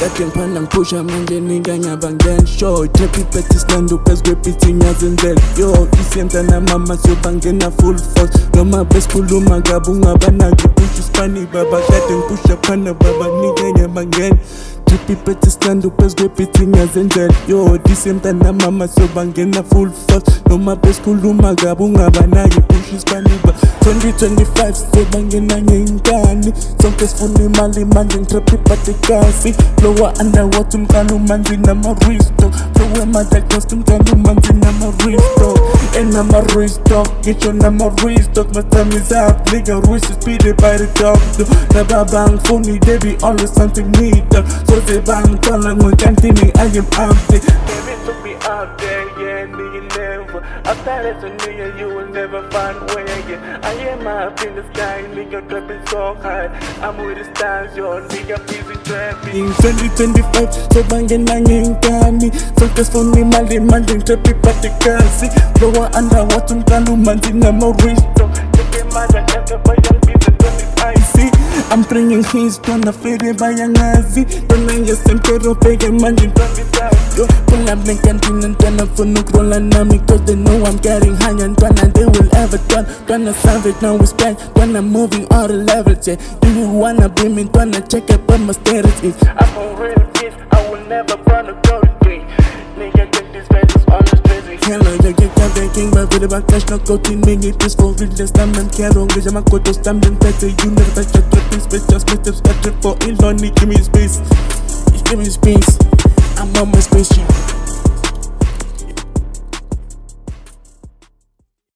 kade ngiphanda ngiphusha manje ninga ngiyabangena show trap iphethe isilando phezu kwebhithi ngiyazenzela yo isemta namama sobangena full force noma besikhuluma ngabe ungabanaki push ispani baba kade ngiphusha phana baba ninga ngiyabangena trap iphethe isilando phezu kwebhithi ngiyazenzela yo isemta namama sobangena full force noma besikhuluma ngabe ungabanaki push ispani baba 2025 sobangena ngenkani sonke sifuna imali manje ngitrap iphathe kasi lower underwater umkalo manje nama-restock flow ema-diagnostic umkalo manje nama-restock and nama-restock ngisho nama-restock my time is up nigga rush is speeded by the doctor nababa ngifuni they be always something need so they bangithola ngokantini I am empty baby took me out there yeah nigga never after that nigga you will never find where yeah I am up in the sky nigga trapping so high I'm with the stars yo nigga busy trapping in 2025 sobangena ngenkani sonke sifuna imali manje ngitrap iphathe kasi lower underwater umkalo manje nama-restock take imali akade bayangibiza 25 I'm bringing hits tona fere bayangazi tona ngesempero bheke manje yo pull up nenkantini ntwana funa ukurola nami cause they know I'm getting higher ntwana they will ever twana savage now we spend twana moving all the levels yeah do you wanna be me twana check up on my status is I'm a real kid I will never run a authority nigga get these faces on the streets hello yeah get that king but with about cash no go to nigga this for real this time I'm carrying ngisho amakoto standing better you never touch your tripping space just make them start for Elon give me space give me space I'm on my spaceship